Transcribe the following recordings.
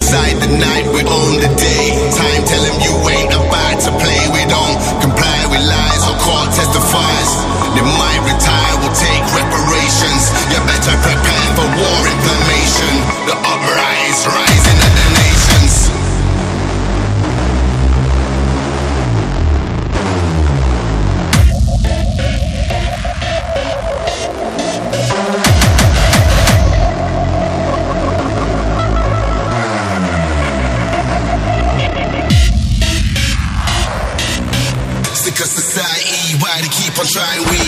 decide the night, we own the day. Time tell him you ain't about to play. We don't comply with lies or court testifies. They might retire, we'll take reparations. You better prepare for war inflammation. The uprise, rising of the nations. Sick of society, why they keep on trying we?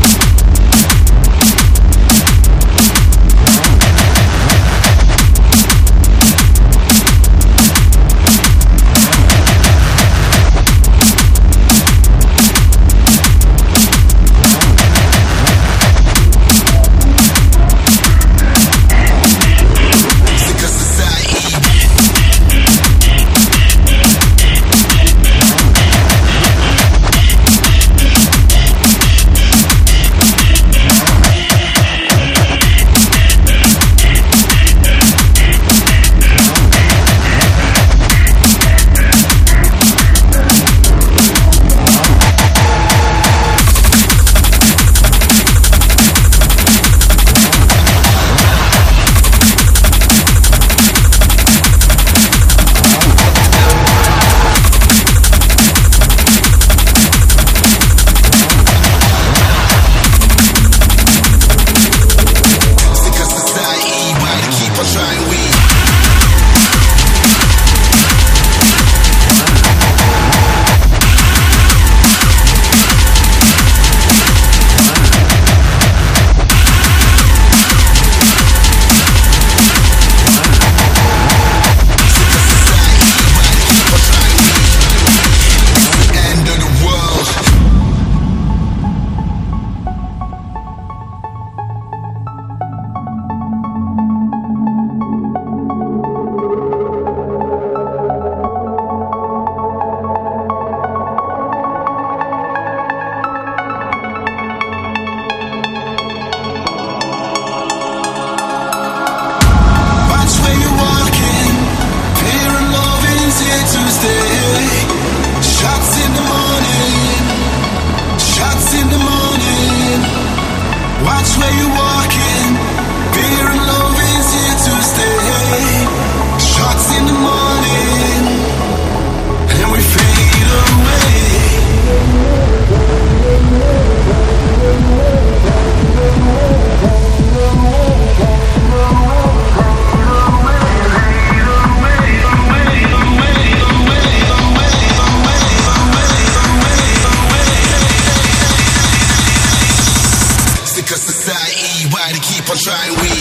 Society, why they keep on trying we?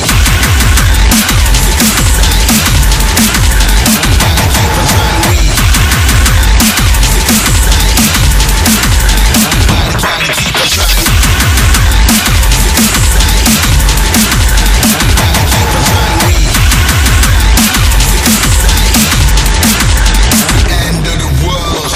Sick of society, why they keep on trying we? Sick of society, why they keep on trying? Sick of society, why they keep on trying we? Sick of society, the end of the world.